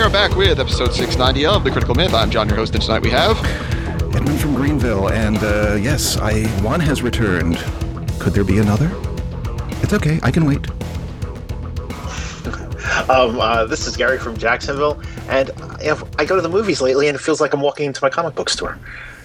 are back with episode 690 of The Critical Myth. I'm John, your host, and tonight we have... Edmund from Greenville, and yes, one has returned. Could there be another? It's okay, I can wait. This is Gary from Jacksonville, and I go to the movies lately, and it feels like I'm walking into my comic book store.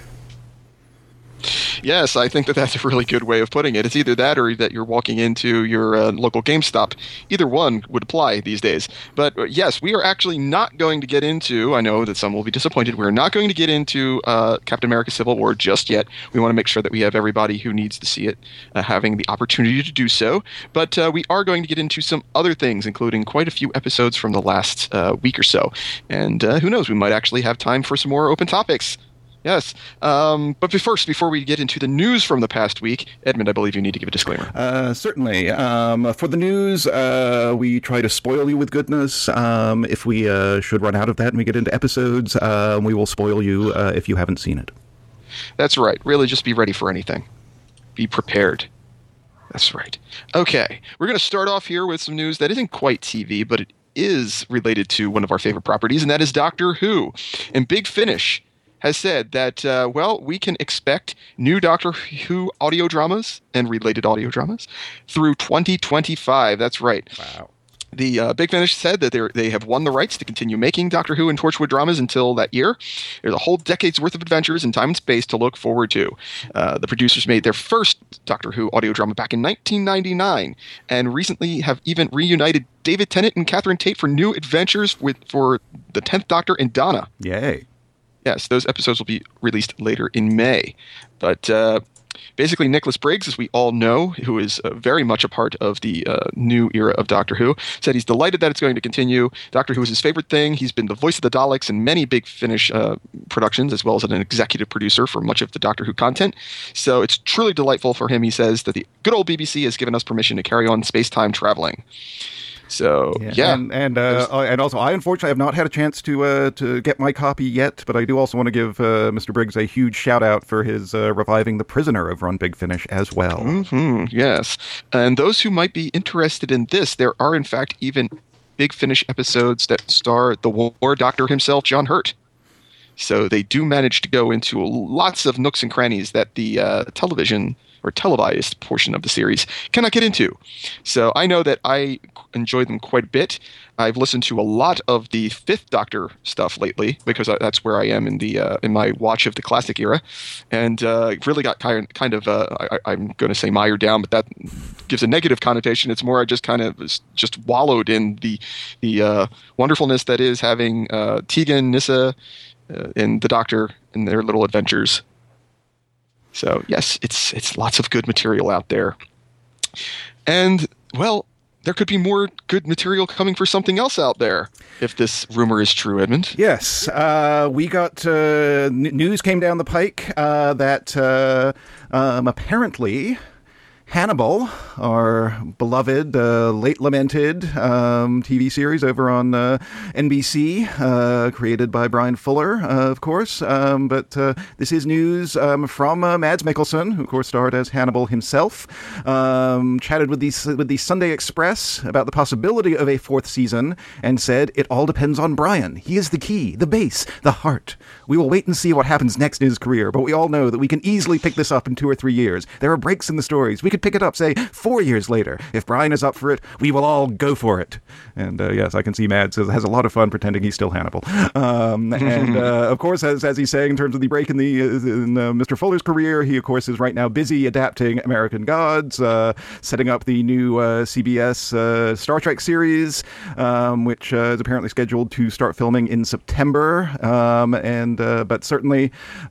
Yes, I think that's a really good way of putting it. It's either that or that you're walking into your local GameStop. Either one would apply these days. But yes, we are actually not going to get into, I know that some will be disappointed, we're not going to get into Captain America Civil War just yet. We want to make sure that we have everybody who needs to see it having the opportunity to do so. But we are going to get into some other things, including quite a few episodes from the last week or so. And who knows, we might actually have time for some more open topics. Yes. But first, before we get into the news from the past week, Edmund, I believe you need to give a disclaimer. Certainly. For the news, we try to spoil you with goodness. If we should run out of that and we get into episodes, we will spoil you if you haven't seen it. That's right. Really, just be ready for anything. Be prepared. That's right. Okay. We're going to start off here with some news that isn't quite TV, but it is related to one of our favorite properties, and that is Doctor Who. And Big Finish has said that, we can expect new Doctor Who audio dramas and related audio dramas through 2025. That's right. Wow. The Big Finish said that they have won the rights to continue making Doctor Who and Torchwood dramas until that year. There's a whole decade's worth of adventures in time and space to look forward to. The producers made their first Doctor Who audio drama back in 1999 and recently have even reunited David Tennant and Catherine Tate for new adventures for the 10th Doctor and Donna. Yay. Yes, those episodes will be released later in May. But basically, Nicholas Briggs, as we all know, who is very much a part of the new era of Doctor Who, said he's delighted that it's going to continue. Doctor Who is his favorite thing. He's been the voice of the Daleks in many Big Finish productions, as well as an executive producer for much of the Doctor Who content. So it's truly delightful for him, he says, that the good old BBC has given us permission to carry on space-time traveling. So yeah. And also, I unfortunately have not had a chance to get my copy yet, but I do also want to give Mr. Briggs a huge shout out for his reviving The Prisoner over on Big Finish as well. Mm-hmm, yes, and those who might be interested in this, there are in fact even Big Finish episodes that star the War Doctor himself, John Hurt. So they do manage to go into lots of nooks and crannies that the television or televised portion of the series cannot get into. So I know that I enjoy them quite a bit. I've listened to a lot of the Fifth Doctor stuff lately because that's where I am in my watch of the classic era, and really got kind of I'm going to say mired down, but that gives a negative connotation. It's more I just kind of just wallowed in the wonderfulness that is having Tegan, Nyssa, and the Doctor and their little adventures. So yes, it's lots of good material out there. And, well, there could be more good material coming for something else out there, if this rumor is true, Edmund. Yes, we got news came down the pike that apparently Hannibal, our beloved, late lamented TV series over on NBC, created by Brian Fuller, of course. But this is news from Mads Mikkelsen, who, of course, starred as Hannibal himself. Chatted with the Sunday Express about the possibility of a fourth season and said, "It all depends on Brian. He is the key, the base, the heart. We will wait and see what happens next in his career, but we all know that we can easily pick this up in 2 or 3 years. There are breaks in the stories. We could pick it up, say, 4 years later. If Brian is up for it, we will all go for it." And yes, I can see Mads has a lot of fun pretending he's still Hannibal. And of course, as he's saying, in terms of the break in Mr. Fuller's career, he, of course, is right now busy adapting American Gods, setting up the new CBS Star Trek series, which is apparently scheduled to start filming in September. But certainly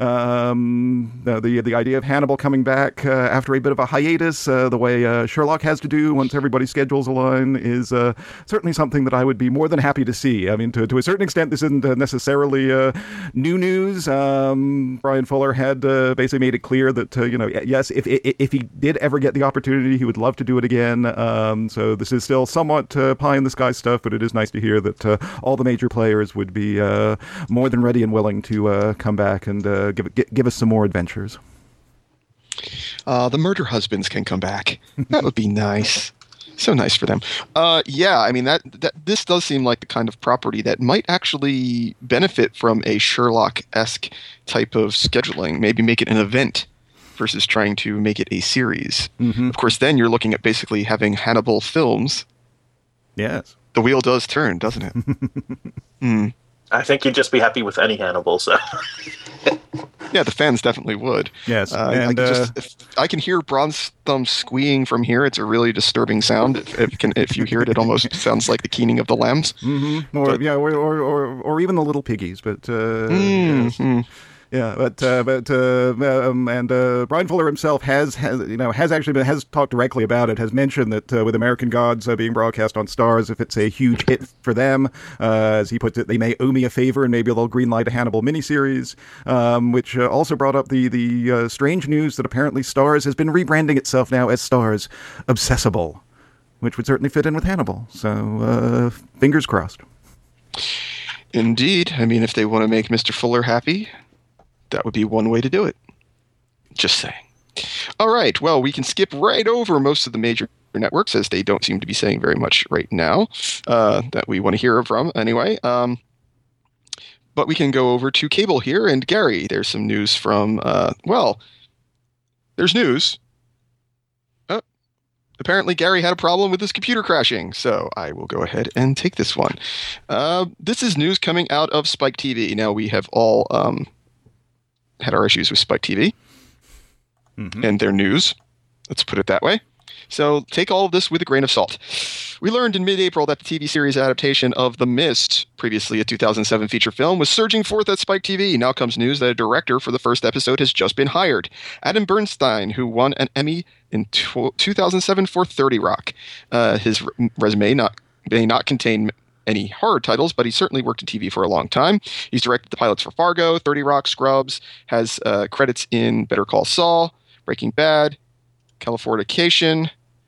the idea of Hannibal coming back after a bit of a hiatus, the way Sherlock has to do once everybody's schedules align, is certainly something that I would be more than happy to see. I mean, to a certain extent, this isn't necessarily new news. Brian Fuller had basically made it clear that, yes, if he did ever get the opportunity, he would love to do it again. So this is still somewhat pie in the sky stuff, but it is nice to hear that all the major players would be more than ready and willing to come back and give us some more adventures. The Murder Husbands can come back. That would be nice. So nice for them. Yeah, I mean that this does seem like the kind of property that might actually benefit from a Sherlock-esque type of scheduling. Maybe make it an event versus trying to make it a series. Mm-hmm. Of course, then you're looking at basically having Hannibal films. Yes. The wheel does turn, doesn't it? I think you'd just be happy with any Hannibal. So. Yeah, the fans definitely would. Yes, and I can hear Bronze Thumb squeeing from here. It's a really disturbing sound. If you hear it, it almost sounds like the keening of the lambs. Mm-hmm. Or even the little piggies. But yeah, but Brian Fuller himself has talked directly about it. Has mentioned that with American Gods being broadcast on Starz, if it's a huge hit for them, as he puts it, they may owe me a favor and maybe they'll greenlight a Hannibal miniseries. Which also brought up the strange news that apparently Starz has been rebranding itself now as Starz Obsessible, which would certainly fit in with Hannibal. So fingers crossed. Indeed. I mean, if they want to make Mr. Fuller happy, that would be one way to do it. Just saying. All right. Well, we can skip right over most of the major networks, as they don't seem to be saying very much right now that we want to hear from anyway. But we can go over to cable here. And Gary, there's some news from, there's news. Apparently, Gary had a problem with his computer crashing, so I will go ahead and take this one. This is news coming out of Spike TV. Now, we have all had our issues with Spike TV and their news. Let's put it that way. So take all of this with a grain of salt. We learned in mid-April that the TV series adaptation of The Mist, previously a 2007 feature film, was surging forth at Spike TV. Now comes news that a director for the first episode has just been hired. Adam Bernstein, who won an Emmy in 2007 for 30 Rock. His resume may not contain any horror titles, but he certainly worked in TV for a long time. He's directed the pilots for Fargo, 30 Rock, Scrubs, has credits in Better Call Saul, Breaking Bad, Californication,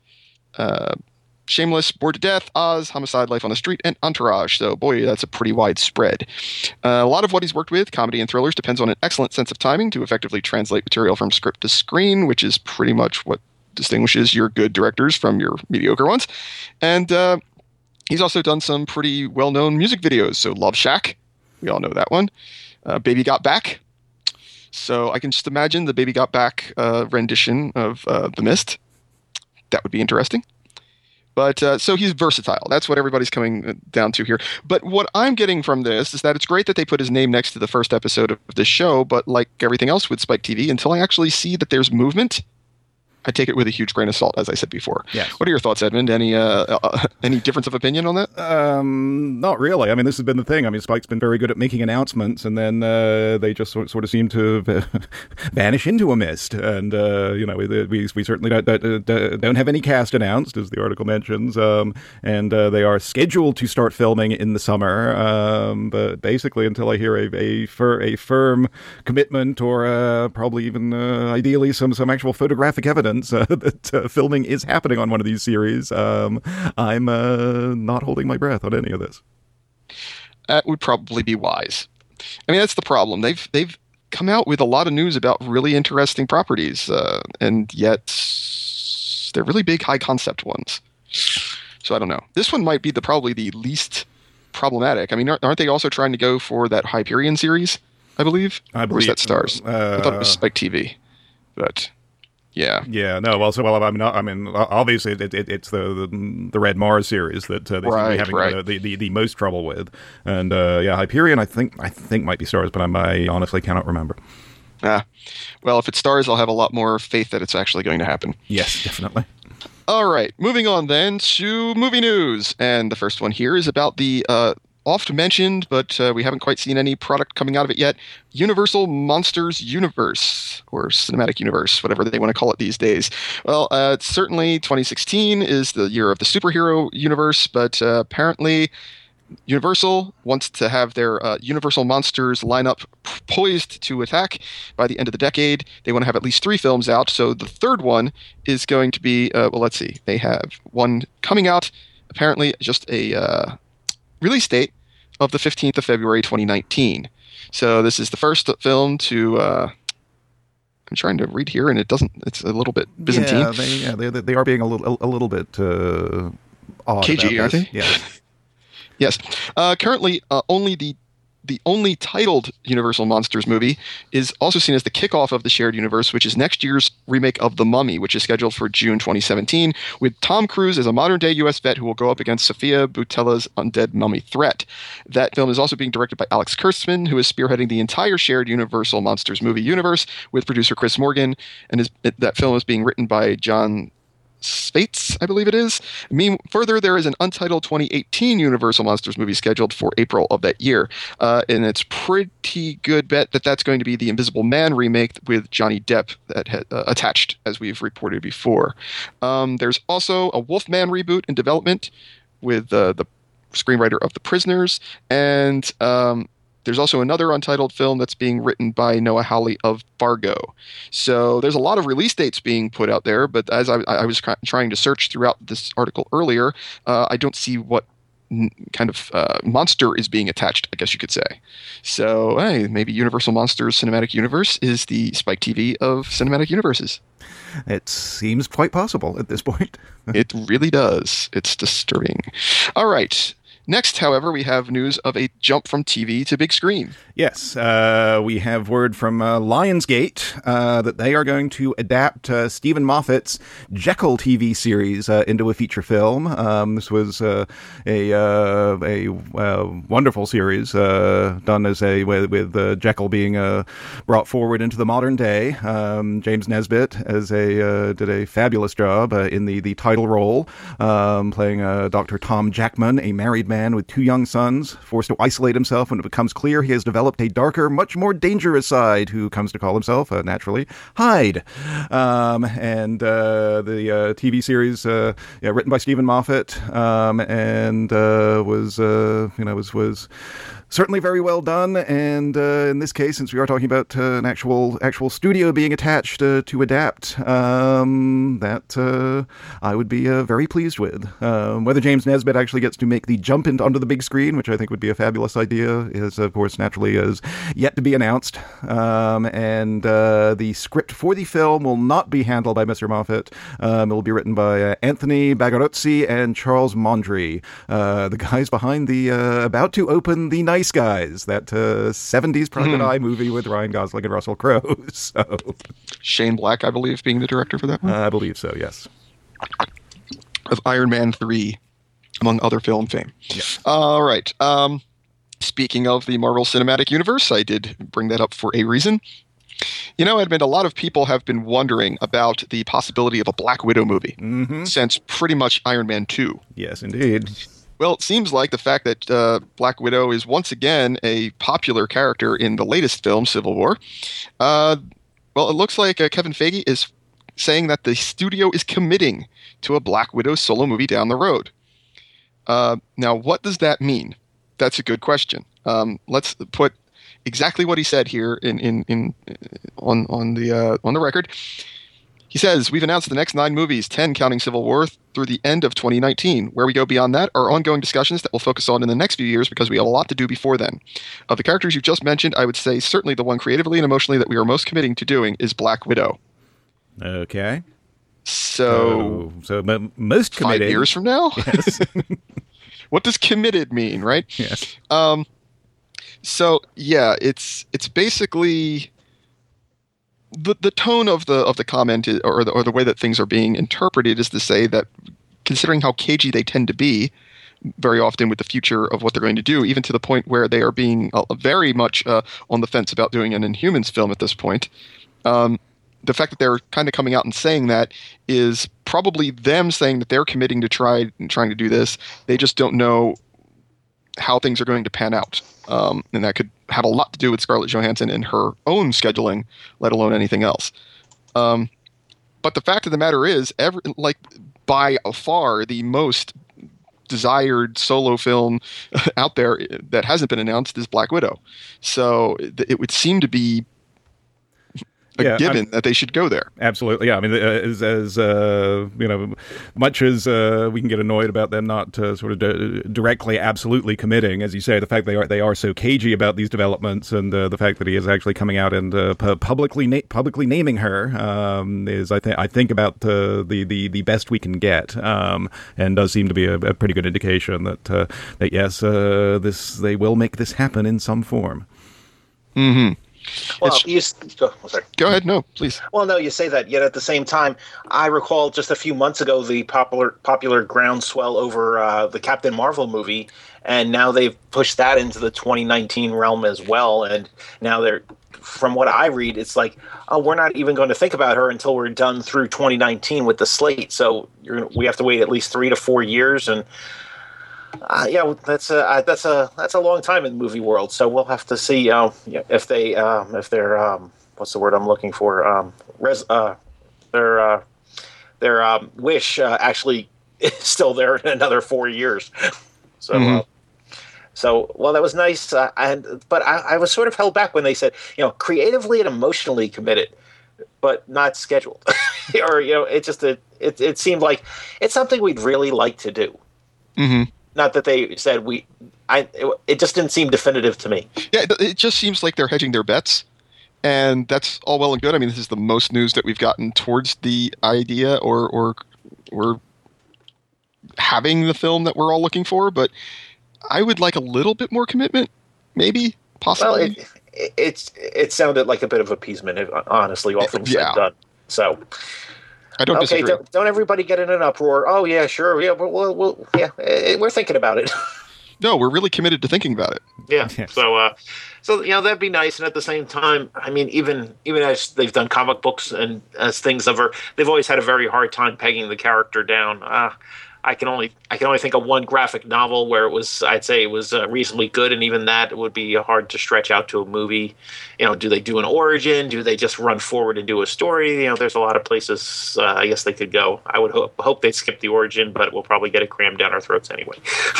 Shameless, Bored to Death, Oz, Homicide, Life on the Street, and Entourage. So, boy, that's a pretty wide spread. A lot of what he's worked with, comedy and thrillers, depends on an excellent sense of timing to effectively translate material from script to screen, which is pretty much what distinguishes your good directors from your mediocre ones. And he's also done some pretty well-known music videos. So Love Shack, we all know that one. Baby Got Back. So I can just imagine the Baby Got Back rendition of The Mist. That would be interesting. But so he's versatile. That's what everybody's coming down to here. But what I'm getting from this is that it's great that they put his name next to the first episode of this show, but like everything else with Spike TV, until I actually see that there's movement, I take it with a huge grain of salt, as I said before. Yes. What are your thoughts, Edmund? Any difference of opinion on that? Not really. I mean, this has been the thing. I mean, Spike's been very good at making announcements, and then they just sort of seem to vanish into a mist. And we certainly don't have any cast announced, as the article mentions. And they are scheduled to start filming in the summer. But basically, until I hear a firm commitment, or probably even ideally some actual photographic evidence that filming is happening on one of these series, I'm not holding my breath on any of this. That would probably be wise. I mean, that's the problem. They've come out with a lot of news about really interesting properties, and yet they're really big, high concept ones. So I don't know. This one might be probably the least problematic. I mean, aren't they also trying to go for that Hyperion series, I believe? Or was that Starz? I thought it was Spike TV. But yeah. Yeah. No. Well, I mean, obviously, it's the Red Mars series that they seem to be having the most trouble with, and Hyperion, I think might be Starz, but I honestly cannot remember. Well, if it's Starz, I'll have a lot more faith that it's actually going to happen. Yes, definitely. All right, moving on then to movie news, and the first one here is about the oft mentioned, but we haven't quite seen any product coming out of it yet, Universal Monsters Universe, or Cinematic Universe, whatever they want to call it these days. Well, certainly 2016 is the year of the superhero universe, but apparently Universal wants to have their Universal Monsters lineup poised to attack by the end of the decade. They want to have at least 3 films out, so the third one is going to be, let's see, they have one coming out, apparently just a release date of the 15th of February 2019. So this is the first film to I'm trying to read here, and it doesn't. It's a little bit Byzantine. They are being a little bit odd. Cagey, about are this. they? Yeah. Yes. Currently, only the only titled Universal Monsters movie is also seen as the kickoff of the shared universe, which is next year's remake of The Mummy, which is scheduled for June 2017, with Tom Cruise as a modern-day U.S. vet who will go up against Sofia Boutella's undead mummy threat. That film is also being directed by Alex Kurtzman, who is spearheading the entire shared Universal Monsters movie universe with producer Chris Morgan, and that film is being written by John Spates, I believe it is. Further, there is an untitled 2018 Universal Monsters movie scheduled for April of that year. And it's pretty good bet that that's going to be the Invisible Man remake with Johnny Depp that attached, as we've reported before. There's also a Wolfman reboot in development with the screenwriter of The Prisoners, and there's also another untitled film that's being written by Noah Hawley of Fargo. So there's a lot of release dates being put out there, but as I was trying to search throughout this article earlier, I don't see what kind of monster is being attached, I guess you could say. So hey, maybe Universal Monsters Cinematic Universe is the Spike TV of cinematic universes. It seems quite possible at this point. It really does. It's disturbing. All right. Next, however, we have news of a jump from TV to big screen. Yes, we have word from Lionsgate that they are going to adapt Stephen Moffat's Jekyll TV series into a feature film. This was a wonderful series done as with Jekyll being brought forward into the modern day. James Nesbitt did a fabulous job in the title role, playing Dr. Tom Jackman, a married man with two young sons, forced to isolate himself when it becomes clear he has developed a darker, much more dangerous side, who comes to call himself, naturally, Hyde. And the TV series, written by Stephen Moffat, and was certainly very well done. And in this case, since we are talking about an actual studio being attached to adapt, that I would be very pleased with. Whether James Nesbitt actually gets to make the jump onto the big screen, which I think would be a fabulous idea, is of course naturally is yet to be announced. And the script for the film will not be handled by Mr. Moffat. It will be written by Anthony Bagarozzi and Charles Mondry, the guys behind the about to open The Nice Guys, that 70s Private Eye movie with Ryan Gosling and Russell Crowe. So Shane Black, I believe, being the director for that one. I believe so, yes. Of Iron Man 3, among other film fame. Yeah. All right. Speaking of the Marvel Cinematic Universe, I did bring that up for a reason. Edmund, a lot of people have been wondering about the possibility of a Black Widow movie since pretty much Iron Man 2. Yes, indeed. Well, it seems like the fact that Black Widow is once again a popular character in the latest film, Civil War. It looks like Kevin Feige is saying that the studio is committing to a Black Widow solo movie down the road. Now, what does that mean? That's a good question. Let's put exactly what he said here on the record. He says, "We've announced the next 9 movies, 10 counting Civil War, through the end of 2019. Where we go beyond that are ongoing discussions that we'll focus on in the next few years because we have a lot to do before then. Of the characters you've just mentioned, I would say certainly the one creatively and emotionally that we are most committing to doing is Black Widow." Okay. So most committed. 5 years from now? Yes. What does committed mean, right? Yes. So yeah, it's basically the tone of the comment or the way that things are being interpreted is to say that, considering how cagey they tend to be very often with the future of what they're going to do, even to the point where they are being very much on the fence about doing an Inhumans film at this point. The fact that they're kind of coming out and saying that is probably them saying that they're committing to trying to do this. They just don't know how things are going to pan out. And that could have a lot to do with Scarlett Johansson and her own scheduling, let alone anything else. But the fact of the matter is, by far the most desired solo film out there that hasn't been announced is Black Widow. So it would seem to be a given that they should go there. Absolutely, yeah. I mean, as much as we can get annoyed about them not sort of directly, absolutely committing, as you say, the fact they are so cagey about these developments, and the fact that he is actually coming out and publicly naming her is, I think about the best we can get, and does seem to be a pretty good indication that yes, they will make this happen in some form. Mm-hmm. Well, sorry. Go ahead. No, please. Well, no, you say that. Yet at the same time, I recall just a few months ago the popular groundswell over the Captain Marvel movie, and now they've pushed that into the 2019 realm as well. And now from what I read, it's like, oh, we're not even going to think about her until we're done through 2019 with the slate. So we have to wait at least 3 to 4 years, and that's a long time in the movie world. So we'll have to see if their what's the word I'm looking for, their wish actually is still there in another 4 years. So. Mm-hmm. Well, that was nice, but I was sort of held back when they said, creatively and emotionally committed, but not scheduled, or it seemed like it's something we'd really like to do. Mm-hmm. Not that they said it just didn't seem definitive to me. Yeah, it just seems like they're hedging their bets, and that's all well and good. I mean, this is the most news that we've gotten towards the idea or having the film that we're all looking for, but I would like a little bit more commitment, maybe, possibly. Well, it sounded like a bit of appeasement, honestly, all things said and done. So, I don't disagree. Don't everybody get in an uproar. Oh yeah, sure, yeah, but we're thinking about it. No, we're really committed to thinking about it. Yeah. So that'd be nice. And at the same time, I mean, even as they've done comic books and as things they've always had a very hard time pegging the character down. I can only think of one graphic novel where I'd say it was reasonably good, and even that would be hard to stretch out to a movie. Do they do an origin? Do they just run forward and do a story? There's a lot of places I guess they could go. I would hope they'd skip the origin, but we'll probably get it crammed down our throats anyway.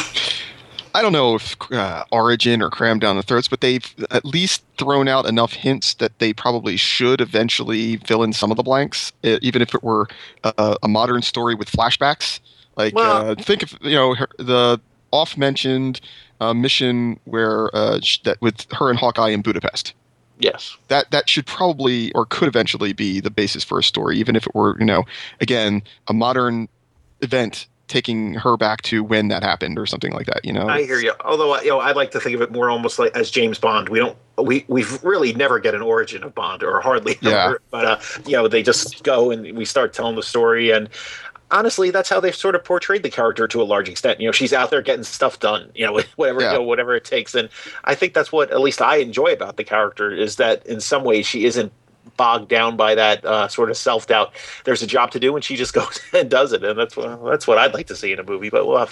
I don't know if origin or crammed down the throats, but they've at least thrown out enough hints that they probably should eventually fill in some of the blanks, even if it were a modern story with flashbacks. Like, think of the oft-mentioned mission where that with her and Hawkeye in Budapest. Yes, that should probably or could eventually be the basis for a story, even if it were again a modern event taking her back to when that happened or something like that. I hear you. Although I'd like to think of it more almost like as James Bond. We've really never get an origin of Bond, or hardly ever. But they just go and we start telling the story. And honestly, that's how they've sort of portrayed the character to a large extent. She's out there getting stuff done, whatever it takes. And I think that's what at least I enjoy about the character, is that in some ways she isn't bogged down by that sort of self-doubt. There's a job to do, and she just goes and does it. And that's what I'd like to see in a movie. But we'll have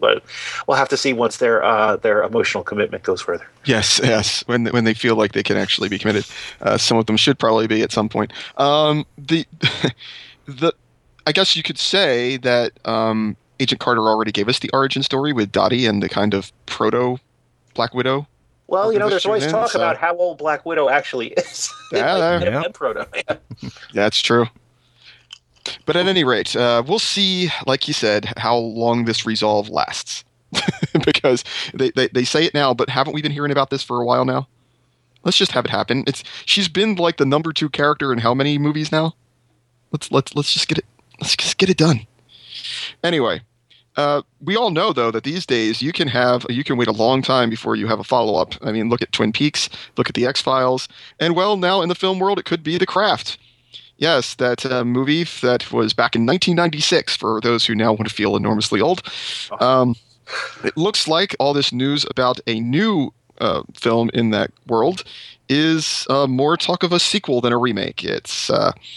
to see once their emotional commitment goes further. Yes. When they feel like they can actually be committed, some of them should probably be at some point. I guess you could say that Agent Carter already gave us the origin story with Dottie and the kind of proto Black Widow. Well, there's always talk about how old Black Widow actually is. Yeah. Proto. Yeah. That's true. But at any rate, we'll see, like you said, how long this resolve lasts. Because they say it now, but haven't we been hearing about this for a while now? Let's just have it happen. She's been like the number 2 character in how many movies now? Let's just get it. Let's just get it done. Anyway, we all know, though, that these days you can wait a long time before you have a follow-up. I mean, look at Twin Peaks, look at The X-Files, and, well, now in the film world, it could be The Craft. Yes, that movie that was back in 1996, for those who now want to feel enormously old. It looks like all this news about a new film in that world is more talk of a sequel than a remake. It's...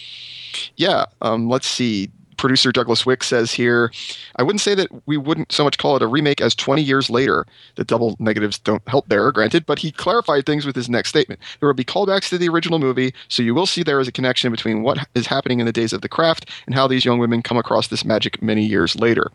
let's see. Producer Douglas Wick says here, I wouldn't say that we wouldn't so much call it a remake as 20 years later. The double negatives don't help there, granted, but he clarified things with his next statement. There will be callbacks to the original movie, so you will see there is a connection between what is happening in the days of The Craft and how these young women come across this magic many years later.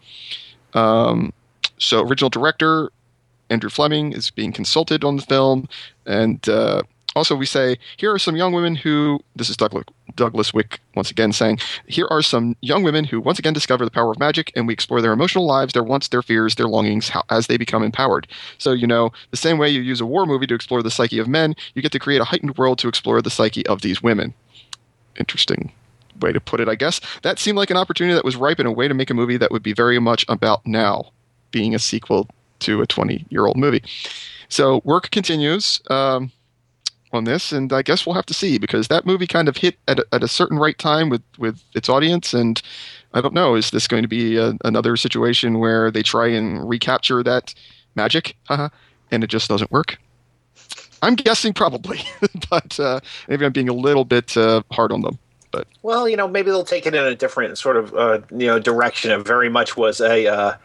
So original director Andrew Fleming is being consulted on the film, and Also, we say, here are some young women who, this is Douglas Wick once again saying, here are some young women who once again discover the power of magic, and we explore their emotional lives, their wants, their fears, their longings, as they become empowered. So, the same way you use a war movie to explore the psyche of men, you get to create a heightened world to explore the psyche of these women. Interesting way to put it, I guess. That seemed like an opportunity that was ripe in a way to make a movie that would be very much about now, being a sequel to a 20-year-old movie. So work continues on this, and I guess we'll have to see, because that movie kind of hit at a certain right time with its audience, and I don't know, is this going to be another situation where they try and recapture that magic, and it just doesn't work? I'm guessing probably, but maybe I'm being a little bit hard on them. But well, maybe they'll take it in a different sort of direction. It very much was a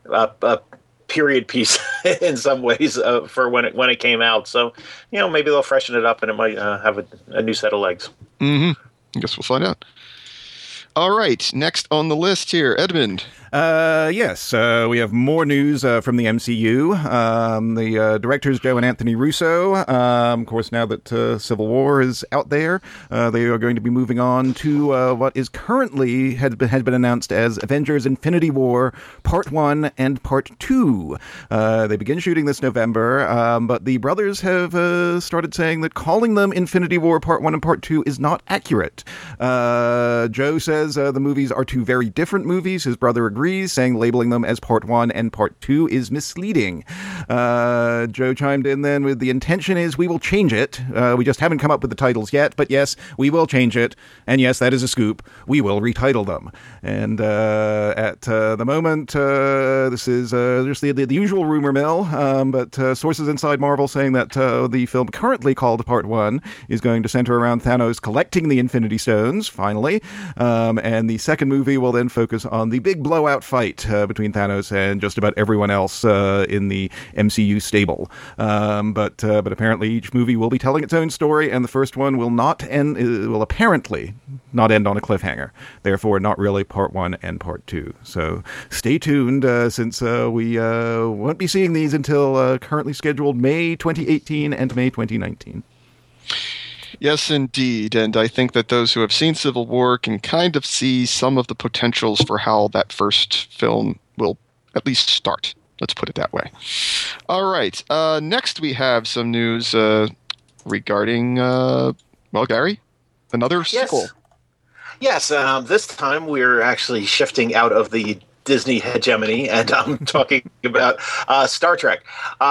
period piece in some ways for when it came out. So maybe they'll freshen it up, and it might have a new set of legs. I guess we'll find out. All right, next on the list here, Edmund. Yes, we have more news from the MCU. The directors, Joe and Anthony Russo, of course, now that Civil War is out there, they are going to be moving on to what is currently has been announced as Avengers Infinity War Part 1 and Part 2. They begin shooting this November, but the brothers have started saying that calling them Infinity War Part 1 and Part 2 is not accurate. Joe says the movies are two very different movies. His brother agrees, saying labeling them as Part 1 and Part 2 is misleading. Joe chimed in then with, the intention is we will change it. We just haven't come up with the titles yet, but yes, we will change it. And yes, that is a scoop. We will retitle them. And at the moment, this is just the usual rumor mill, but sources inside Marvel saying that the film currently called Part 1 is going to center around Thanos collecting the Infinity Stones, finally. And the second movie will then focus on the big blowout fight between Thanos and just about everyone else in the MCU stable. But apparently each movie will be telling its own story, and the first one will apparently not end on a cliffhanger. Therefore, not really Part 1 and Part 2. So stay tuned, since we won't be seeing these until currently scheduled May 2018 and May 2019. Yes, indeed. And I think that those who have seen Civil War can kind of see some of the potentials for how that first film will at least start. Let's put it that way. All right. Next, we have some news regarding, Gary, another sequel. Yes. This time we're actually shifting out of the Disney hegemony, and I'm talking about Star Trek.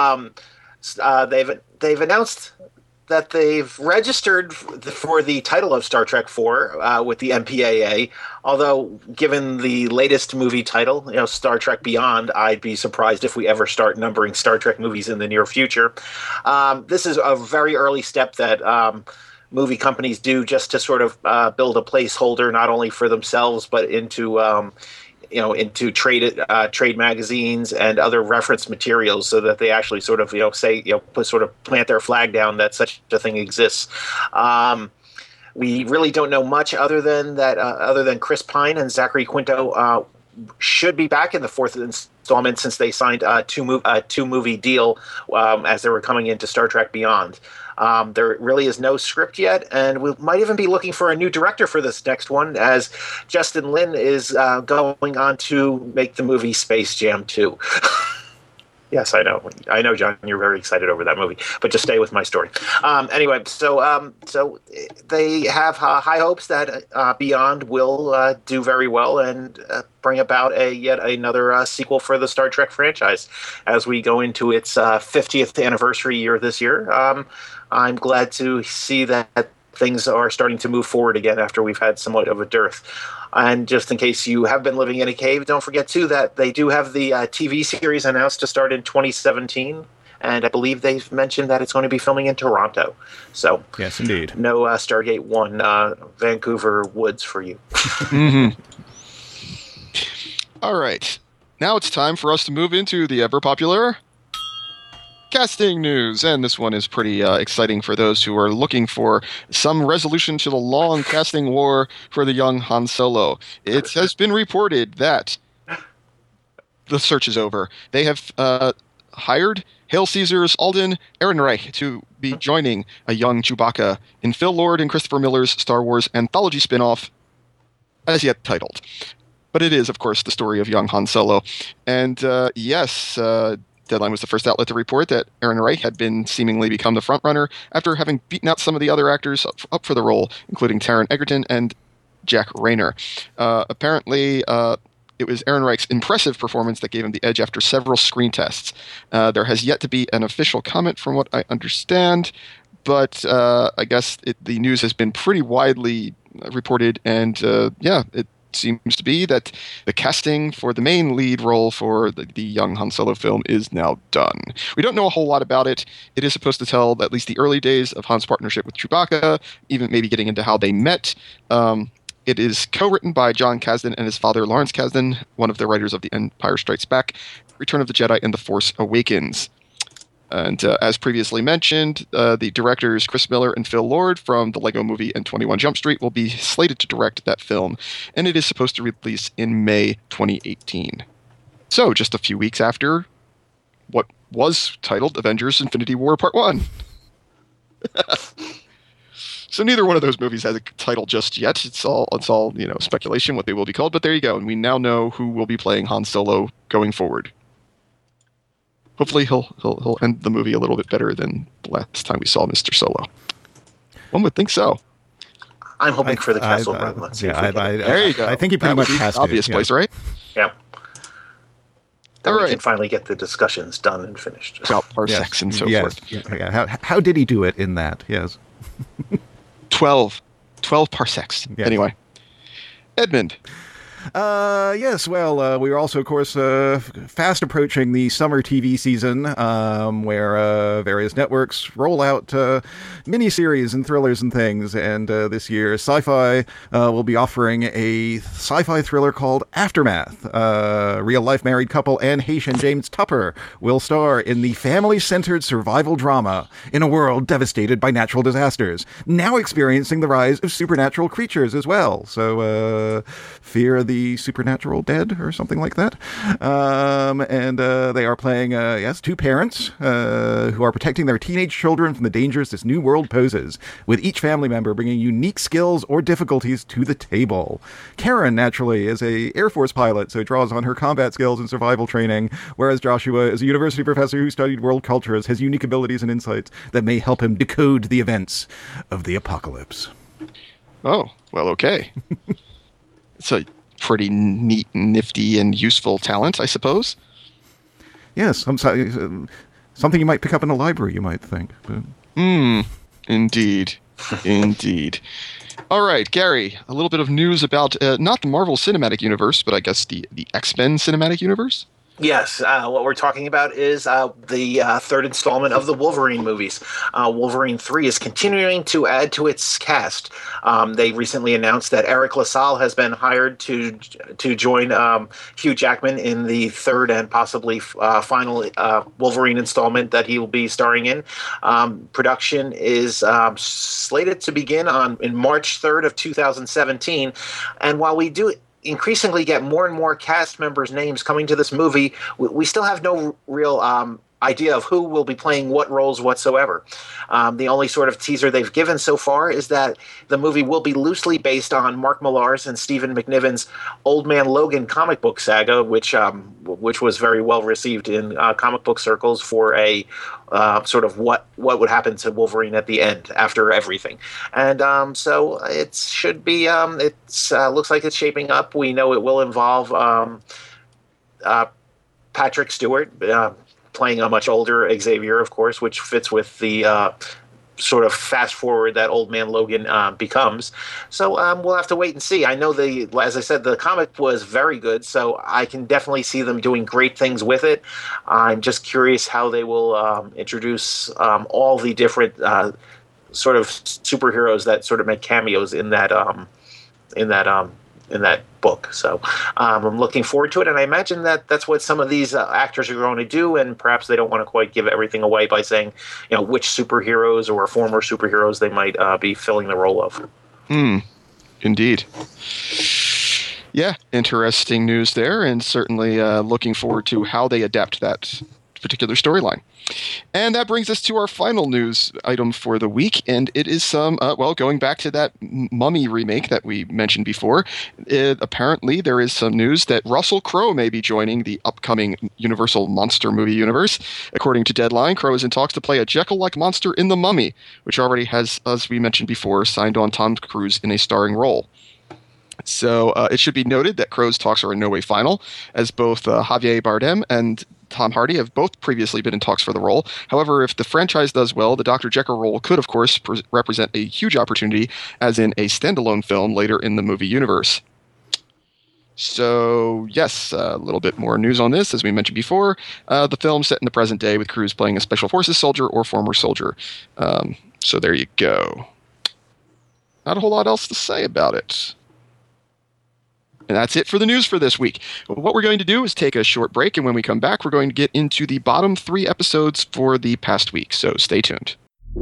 They've announced that they've registered for the title of Star Trek 4 with the MPAA, although given the latest movie title, Star Trek Beyond, I'd be surprised if we ever start numbering Star Trek movies in the near future. This is a very early step that movie companies do just to sort of build a placeholder, not only for themselves, but into trade magazines and other reference materials, so that they actually sort of plant their flag down that such a thing exists. We really don't know much other than Chris Pine and Zachary Quinto should be back in the fourth installment, since they signed a two-movie deal as they were coming into Star Trek Beyond. There really is no script yet, and we might even be looking for a new director for this next one, as Justin Lin is going on to make the movie Space Jam 2. Yes, I know, John, you're very excited over that movie, but just stay with my story. Anyway, so they have high hopes that Beyond will do very well and bring about yet another sequel for the Star Trek franchise as we go into its 50th anniversary year this year. I'm glad to see that things are starting to move forward again after we've had somewhat of a dearth. And just in case you have been living in a cave, don't forget, too, that they do have the TV series announced to start in 2017. And I believe they've mentioned that it's going to be filming in Toronto. So, yes, indeed. No Stargate 1 Vancouver woods for you. Mm-hmm. All right. Now it's time for us to move into the ever-popular casting news, and this one is pretty exciting for those who are looking for some resolution to the long casting war for the young Han Solo. It has been reported that the search is over. They have hired Hail Caesars Alden Ehrenreich to be joining a young Chewbacca in Phil Lord and Christopher Miller's Star Wars anthology spin-off, as yet titled. But it is, of course, the story of young Han Solo. And Deadline was the first outlet to report that Ehrenreich had seemingly become the frontrunner after having beaten out some of the other actors up for the role, including Taron Egerton and Jack Rayner. Apparently, it was Ehrenreich's impressive performance that gave him the edge after several screen tests. There has yet to be an official comment from what I understand, but I guess the news has been pretty widely reported, and it seems to be that the casting for the main lead role for the young Han Solo film is now done. We don't know a whole lot about it. It is supposed to tell at least the early days of Han's partnership with Chewbacca, even maybe getting into how they met. It is co-written by John Kasdan and his father, Lawrence Kasdan, one of the writers of The Empire Strikes Back, Return of the Jedi, and The Force Awakens. And as previously mentioned, the directors Chris Miller and Phil Lord from the Lego Movie and 21 Jump Street will be slated to direct that film, and it is supposed to release in May 2018. So, just a few weeks after what was titled Avengers Infinity War Part 1. So neither one of those movies has a title just yet. It's all speculation what they will be called, but there you go. And we now know who will be playing Han Solo going forward. Hopefully he'll end the movie a little bit better than the last time we saw Mr. Solo. One would think so. I'm hoping for the Castle Run. There you go. I think he pretty much has to. Obvious place, right? Yeah. Then All we right. can finally get the discussions done and finished. About parsecs and so forth. Yeah. How did he do it in that? Yes. 12 parsecs. Yes. Anyway. Edmund. Yes, well, we are also, of course, fast approaching the summer TV season, where various networks roll out miniseries and thrillers and things. And this year, Sci-Fi will be offering a sci-fi thriller called Aftermath. Real-life married couple Anne Heche and James Tupper will star in the family-centered survival drama in a world devastated by natural disasters, now experiencing the rise of supernatural creatures as well. So, fear the supernatural dead or something like that. And they are playing, two parents who are protecting their teenage children from the dangers this new world poses, with each family member bringing unique skills or difficulties to the table. Karen, naturally, is a Air Force pilot, so draws on her combat skills and survival training, whereas Joshua is a university professor who studied world cultures, has unique abilities and insights that may help him decode the events of the apocalypse. Oh, well, okay. It's a pretty neat, nifty, and useful talent, I suppose. Yes, something you might pick up in a library, you might think. Indeed. Indeed. All right, Gary, a little bit of news about not the Marvel Cinematic Universe, but I guess the X-Men Cinematic Universe? Yes, what we're talking about is the third installment of the Wolverine movies. Wolverine 3 is continuing to add to its cast. They recently announced that Eric LaSalle has been hired to join Hugh Jackman in the third and possibly final Wolverine installment that he will be starring in. Production is slated to begin in March 3rd of 2017. And while we do increasingly get more and more cast members' names coming to this movie, we still have no real idea of who will be playing what roles whatsoever. The only sort of teaser they've given so far is that the movie will be loosely based on Mark Millar's and Stephen McNiven's Old Man Logan comic book saga, which was very well received in comic book circles for a sort of what would happen to Wolverine at the end after everything. And so it should be, looks like it's shaping up. We know it will involve Patrick Stewart, playing a much older Xavier, of course, which fits with the sort of fast forward that Old Man Logan becomes. So we'll have to wait and see. I know as I said, the comic was very good, so I can definitely see them doing great things with it. I'm just curious how they will introduce all the different sort of superheroes that sort of make cameos in that book. So I'm looking forward to it, and I imagine that's what some of these actors are going to do, and perhaps they don't want to quite give everything away by saying, which superheroes or former superheroes they might be filling the role of. Indeed. Yeah, interesting news there, and certainly looking forward to how they adapt that particular storyline. And that brings us to our final news item for the week, and it is going back to that Mummy remake that we mentioned before. Apparently, there is some news that Russell Crowe may be joining the upcoming Universal monster movie universe. According to Deadline, Crowe is in talks to play a Jekyll-like monster in The Mummy, which already has, as we mentioned before, signed on Tom Cruise in a starring role. So it should be noted that Crowe's talks are in no way final, as both Javier Bardem and Tom Hardy have both previously been in talks for the role. However, if the franchise does well, the Dr. Jekyll role could, of course, represent a huge opportunity, as in a standalone film later in the movie universe. So, yes, a little bit more news on this. As we mentioned before, the film set in the present day with Cruise playing a Special Forces soldier or former soldier. So there you go. Not a whole lot else to say about it. And that's it for the news for this week. What we're going to do is take a short break, and when we come back, we're going to get into the bottom 3 episodes for the past week. So stay tuned.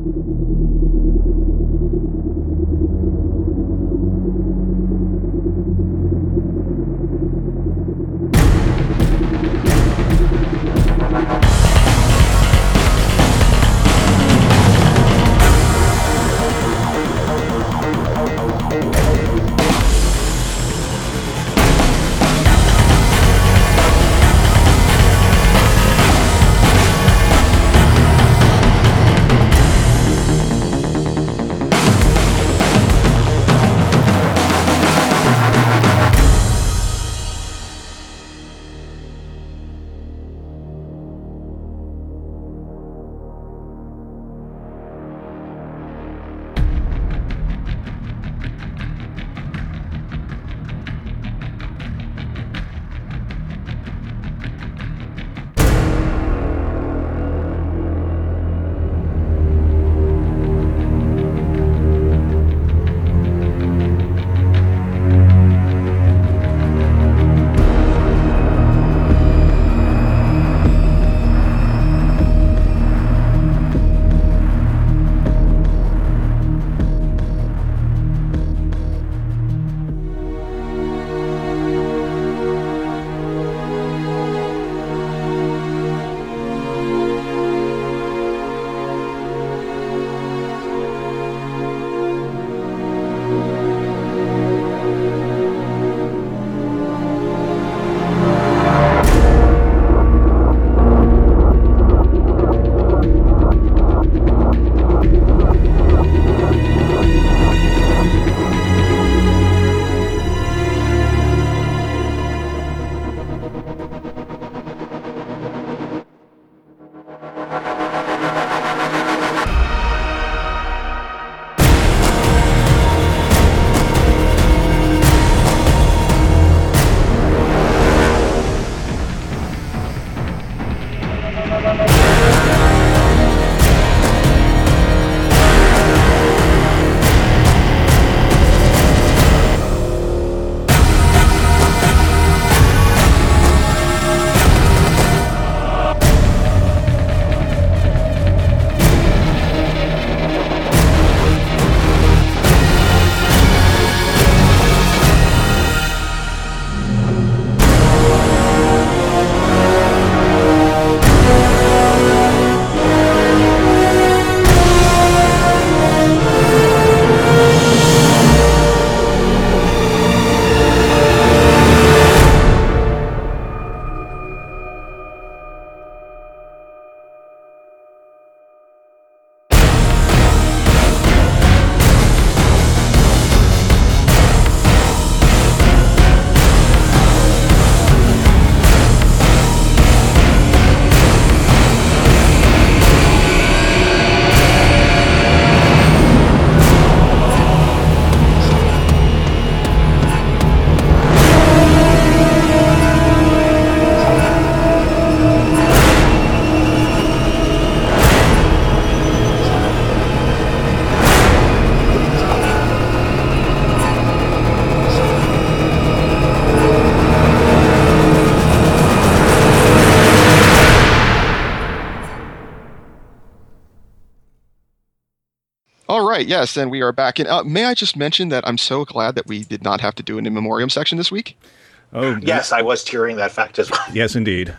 All right, yes, and we are back. And may I just mention that I'm so glad that we did not have to do an in memoriam section this week? Oh, yes, I was cheering that fact as well. Yes, indeed.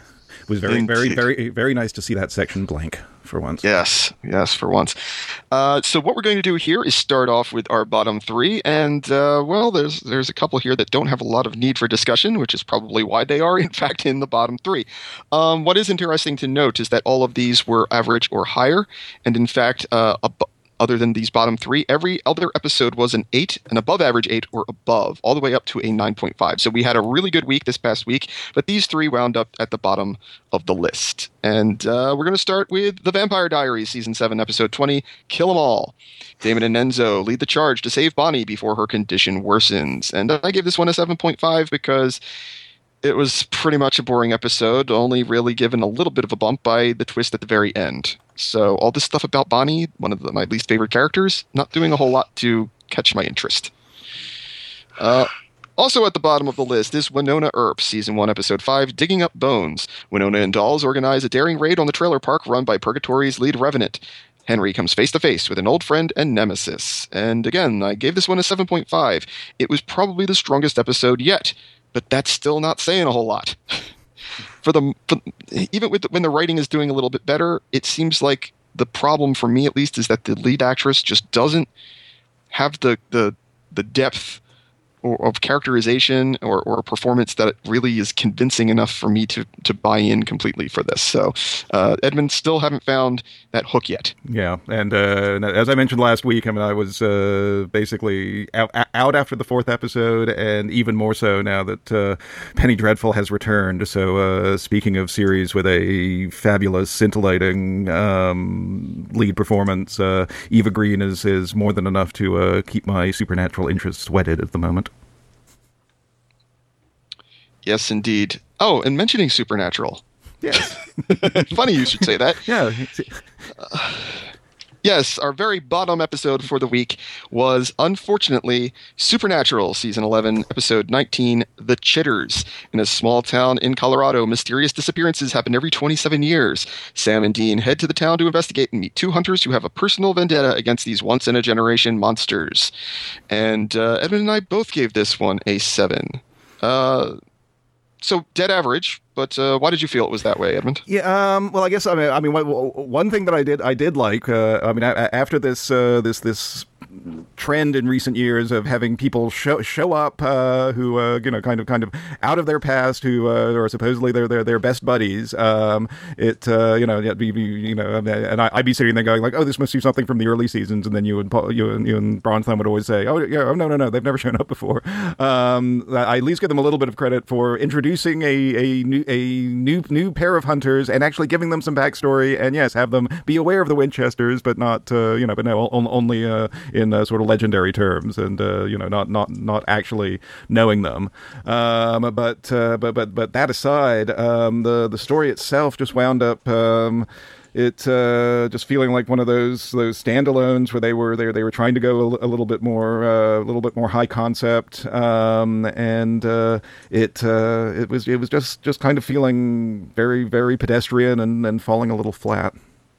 was very nice to see that section blank for once. Yes, for once. So what we're going to do here is start off with our bottom three, and there's a couple here that don't have a lot of need for discussion, which is probably why they are in fact in the bottom three. What is interesting to note is that all of these were average or higher, and in fact, other than these bottom three, every other episode was an 8, an above average 8 or above, all the way up to a 9.5. So we had a really good week this past week, but these three wound up at the bottom of the list. And we're going to start with The Vampire Diaries, Season 7, Episode 20, Kill 'Em All. Damon and Enzo lead the charge to save Bonnie before her condition worsens. And I gave this one a 7.5 because it was pretty much a boring episode, only really given a little bit of a bump by the twist at the very end. So all this stuff about Bonnie, one of my least favorite characters, not doing a whole lot to catch my interest. Also at the bottom of the list is Wynonna Earp, Season 1, Episode 5, Digging Up Bones. Wynonna and Dolls organize a daring raid on the trailer park run by Purgatory's lead revenant. Henry comes face to face with an old friend and nemesis. And again, I gave this one a 7.5. It was probably the strongest episode yet, but that's still not saying a whole lot. Even when the writing is doing a little bit better, it seems like the problem for me at least is that the lead actress just doesn't have the depth of characterization or performance that really is convincing enough for me to buy in completely for this. So Edmund, still haven't found that hook yet. Yeah, and as I mentioned last week, I mean, I was basically out after the 4th episode, and even more so now that Penny Dreadful has returned. So speaking of series with a fabulous, scintillating lead performance, Eva Green is more than enough to keep my supernatural interests whetted at the moment. Yes, indeed. Oh, and mentioning Supernatural. Yes. Funny you should say that. Yeah. Yes, our very bottom episode for the week was, unfortunately, Supernatural, Season 11, Episode 19, The Chitters. In a small town in Colorado, mysterious disappearances happen every 27 years. Sam and Dean head to the town to investigate and meet two hunters who have a personal vendetta against these once-in-a-generation monsters. And Edmund and I both gave this one a 7. So dead average, but why did you feel it was that way, Edmund? Yeah, well, I guess I mean one thing that I did like. I mean, after this trend in recent years of having people show up who kind of out of their past, who are supposedly their best buddies. And I'd be sitting there going like, oh, this must be something from the early seasons, and then you and Bronthumb would always say, oh yeah, oh, no, they've never shown up before. I at least give them a little bit of credit for introducing a new pair of hunters and actually giving them some backstory, and yes, have them be aware of the Winchesters, but not but no, only in sort of legendary terms, and not actually knowing them. But that aside, the story itself just wound up just feeling like one of those standalones where they were trying to go a little bit more high concept, and it was just kind of feeling very, very pedestrian and falling a little flat.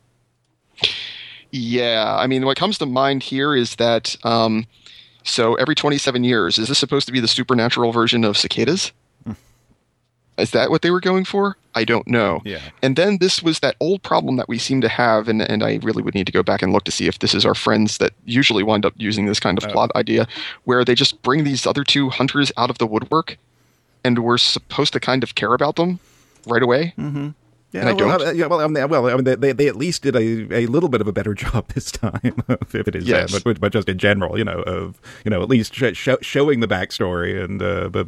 Yeah, I mean, what comes to mind here is that, so every 27 years, is this supposed to be the supernatural version of cicadas? Is that what they were going for? I don't know. Yeah. And then this was that old problem that we seem to have, and I really would need to go back and look to see if this is our friends that usually wind up using this kind of plot idea, where they just bring these other two hunters out of the woodwork, and we're supposed to kind of care about them right away. Mm-hmm. Yeah, they at least did a little bit of a better job this time, if it is yes. that, but just in general, at least showing the backstory, and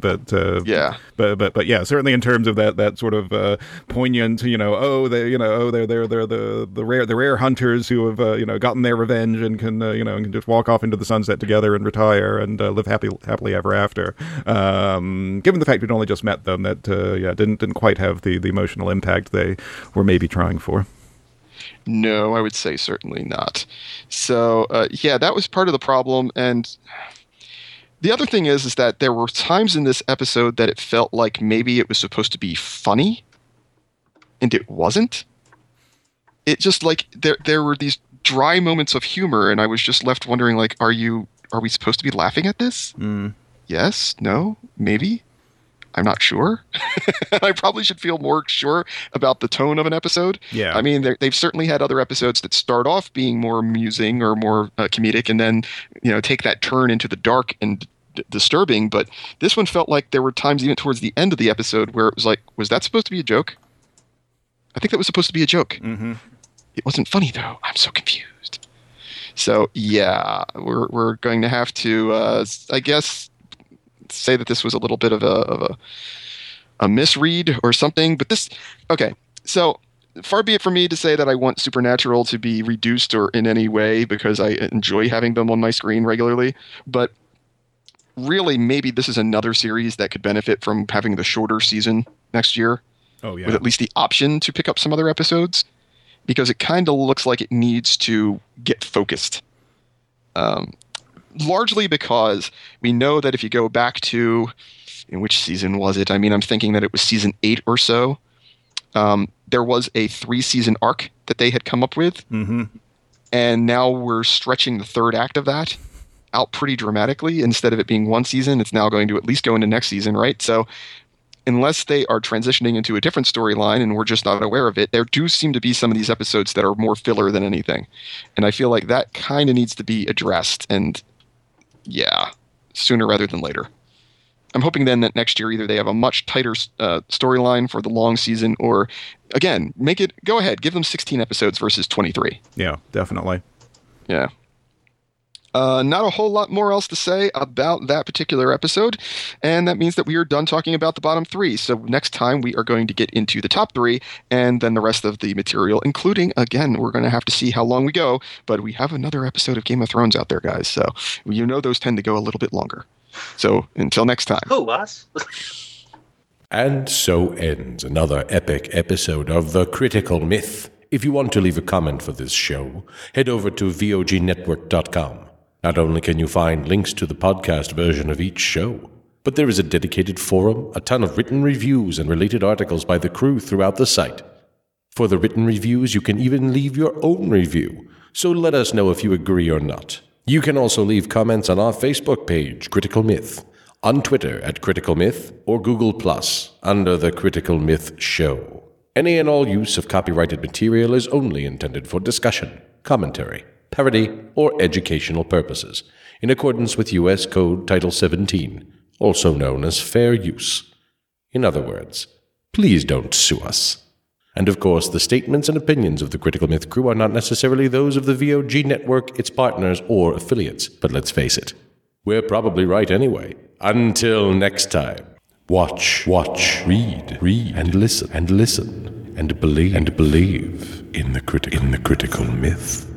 but yeah, certainly in terms of that sort of poignant, they're the rare hunters who have gotten their revenge and can just walk off into the sunset together and retire and live happily ever after. Given the fact we'd only just met them, that didn't quite have the emotional impact they were maybe trying for. No, I would say certainly not. So, that was part of the problem. And the other thing is that there were times in this episode that it felt like maybe it was supposed to be funny, and it wasn't. It just like there were these dry moments of humor, and I was just left wondering, like, are we supposed to be laughing at this? Yes? No? Maybe? I'm not sure. I probably should feel more sure about the tone of an episode. Yeah. I mean, they've certainly had other episodes that start off being more amusing or more comedic, and then take that turn into the dark and disturbing. But this one felt like there were times even towards the end of the episode where it was like, was that supposed to be a joke? I think that was supposed to be a joke. Mm-hmm. It wasn't funny though. I'm so confused. So yeah, we're going to have to, I guess, say that this was a little bit of a misread or something. But this, okay, so far be it from me to say that I want Supernatural to be reduced or in any way, because I enjoy having them on my screen regularly. But really, maybe this is another series that could benefit from having the shorter season next year. Oh yeah, with at least the option to pick up some other episodes, because it kind of looks like it needs to get focused. Largely because we know that if you go back to, in which season was it? I mean, I'm thinking that it was season 8 or so. There was a 3-season arc that they had come up with. Mm-hmm. And now we're stretching the third act of that out pretty dramatically. Instead of it being 1 season, it's now going to at least go into next season, right? So unless they are transitioning into a different storyline and we're just not aware of it, there do seem to be some of these episodes that are more filler than anything. And I feel like that kind of needs to be addressed. And yeah, sooner rather than later. I'm hoping then that next year either they have a much tighter storyline for the long season, or again, go ahead, give them 16 episodes versus 23. Yeah, definitely. Yeah. Not a whole lot more else to say about that particular episode, and that means that we are done talking about the bottom 3. So next time we are going to get into the top 3, and then the rest of the material, including, again, we're going to have to see how long we go, but we have another episode of Game of Thrones out there, guys, so those tend to go a little bit longer. So until next time. Oh, us. And so ends another epic episode of The Critical Myth. If you want to leave a comment for this show, head over to vognetwork.com. Not only can you find links to the podcast version of each show, but there is a dedicated forum, a ton of written reviews, and related articles by the crew throughout the site. For the written reviews, you can even leave your own review, so let us know if you agree or not. You can also leave comments on our Facebook page, Critical Myth, on Twitter at Critical Myth, or Google Plus under The Critical Myth Show. Any and all use of copyrighted material is only intended for discussion, commentary, parody, or educational purposes, in accordance with U.S. Code Title 17, also known as fair use. In other words, please don't sue us. And of course, the statements and opinions of the Critical Myth crew are not necessarily those of the VOG network, its partners, or affiliates. But let's face it, we're probably right anyway. Until next time, watch, read, and listen, and believe in the critical myth.